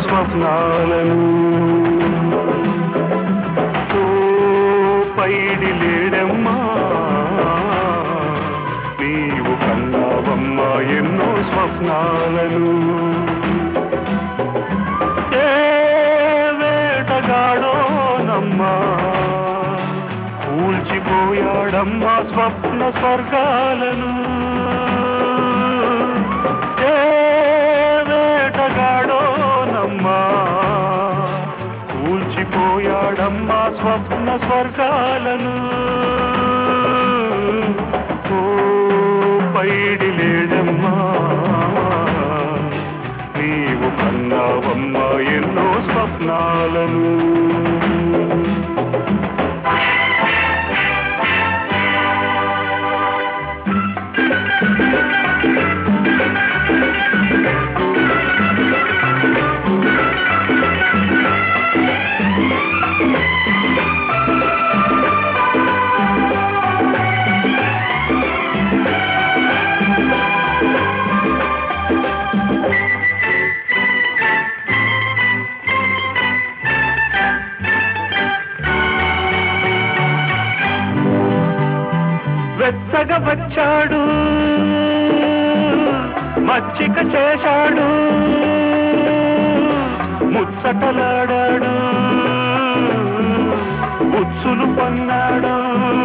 స్వప్నాలను పైడి లేడమ్మా నీవు కన్నావమ్మా ఎన్నో స్వప్నాలను ఏ వేటగాడోనమ్మా కూల్చిపోయాడమ్మా స్వప్న స్వర్గాలను ఏ వేటగాడోనమ్మా కూల్చిపోయాడమ్మా స్వప్న స్వర్గాలను ఓ పైడి లేడమ్మా నీవు కన్నావమ్మా ఎన్నో స్వప్నాలను వెచ్చగా వచ్చాడు మచ్చిక చేశాడు ముచ్చటలాడాడు ఉచ్చులు పన్నాడు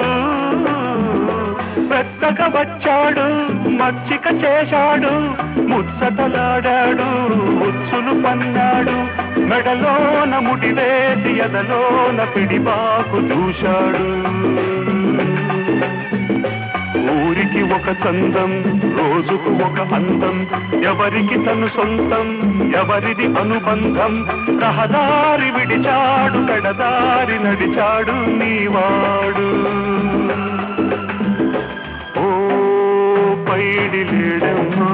వెచ్చగా వచ్చాడు మచ్చిక చేశాడు ముచ్చటలాడాడు ఉచ్చులు పన్నాడు మెడలోన ముడివేసి ఎదలోన పిడిబాకు చూశాడు ఊరికి ఒక చందం రోజుకు ఒక అందం ఎవరికి తను సొంతం ఎవరిది అనుబంధం రహదారి విడిచాడు పెడదారి నడిచాడు నీవాడు ఓ పైడి లేడమ్మా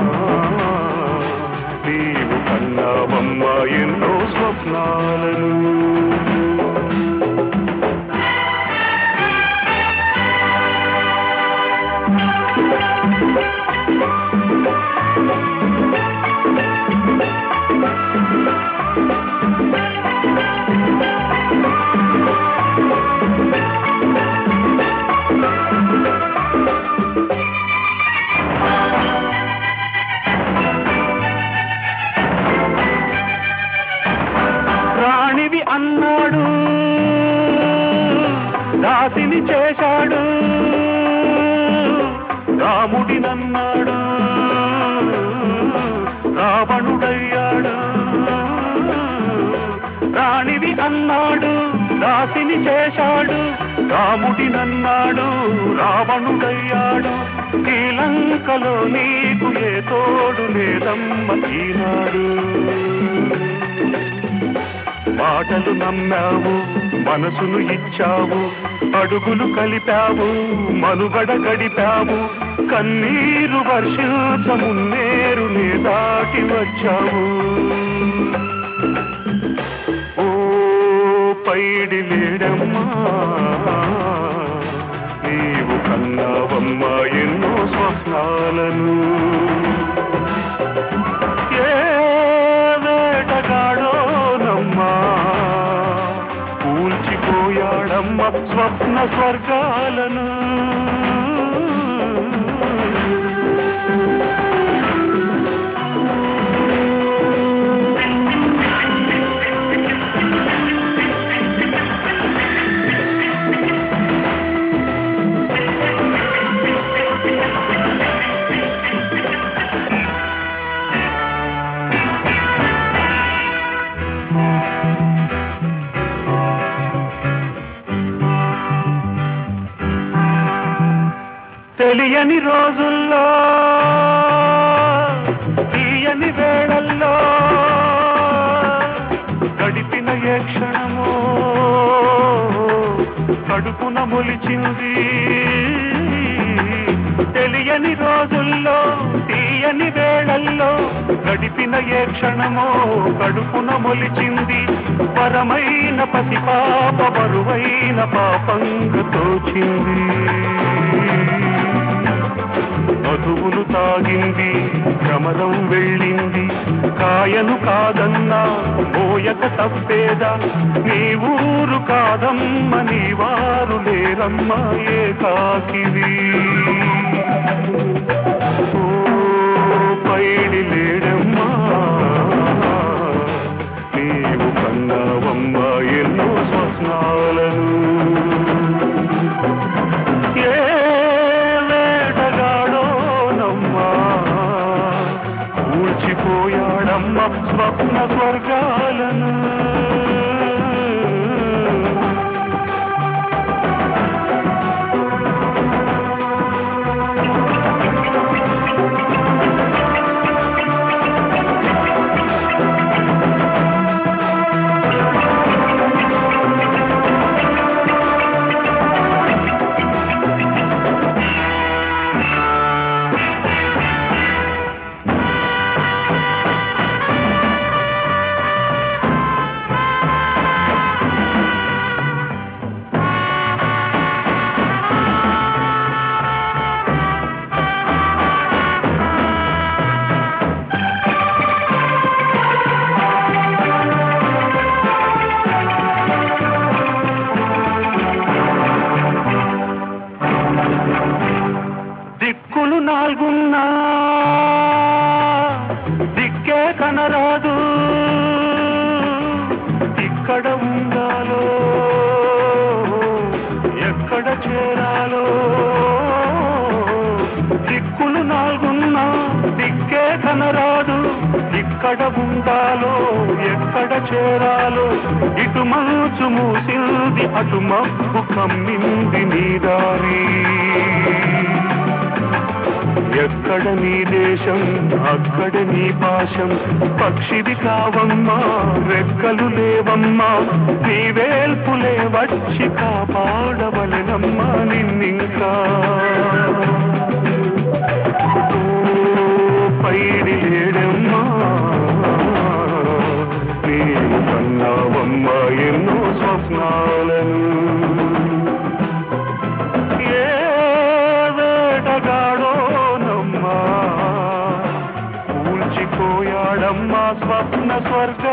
నీవు కన్నావమ్మా ఎన్నో స్వప్నాలను రాణివి అన్నాడు దాసిని చేశాడు రాముడినన్నాడు రావణుడయ్యాడు రాణివి అన్నాడు దాసిని చేశాడు రాముడినన్నాడు రావణుడయ్యాడు శ్రీలంకలో నీకు ఏ తోడు లేదమ్మ ఈనాడు మాటలు నమ్మావు మనసును ఇచ్చావు అడుగులు కలిపావు మనుగడ గడిపావు కన్నీరు వర్షించమున్నేరు నే దాటి వచ్చావు ఓ పైడి లేడమ్మా నీవు కన్నావమ్మా ఎన్నో స్వప్నాలను ఏ వేటగాడోనమ్మా కూల్చిపోయాడమ్మ స్వప్న స్వర్గాలను తెలియని రోజుల్లో తీయని వేళల్లో గడిపిన ఏ క్షణమో కడుపున మొలిచింది తెలియని రోజుల్లో తీయని వేళల్లో గడిపిన ఏ క్షణమో కడుపున మొలిచింది పరమైన పసిపాప బరువైన పాపంగా తోచింది మధువును తాగింది భ్రమరం వెళ్ళింది కాయను కాదన్నా మోయక తప్పేదా, నీ ఊరు కాదమ్మ నీ వారు లేరమ్మా ఏకాకివి. ఓ పైడి లేడమ్మా నీవు కన్నావమ్మ ఎన్నో స్వప్నాలను. ఏ వేటగాడోనమ్మా కూల్చిపోయాడమ్మ స్వప్న స్వర్గాలను. దిక్కులు నాలుగున్నా దిక్కే కనరాదు, ఇక్కడ ఉండాలో ఎక్కడ చేరాలో. దిక్కులు నాలుగున్నా దిక్కే కనరాదు, ఇక్కడ ఉండాలో ఎక్కడ చేరాలో. ఇటు మనసు మూసింది అటు మబ్బు కమ్మింది నీ దారి. ఎక్కడ నీ దేశం అక్కడ నీ పాశం, పక్షివి కావమ్మా రెక్కలు లేవమ్మా, నీ వేల్పులే వచ్చి కాపాడవలెనమ్మా నిన్నింకా. పైడి లేడమ్మా నీవు కన్నావమ్మా ఎన్నో స్వప్నాలను. ఏ వేటగాడోనమ్మా కూల్చిపోయాడమ్మా స్వప్న స్వర్గ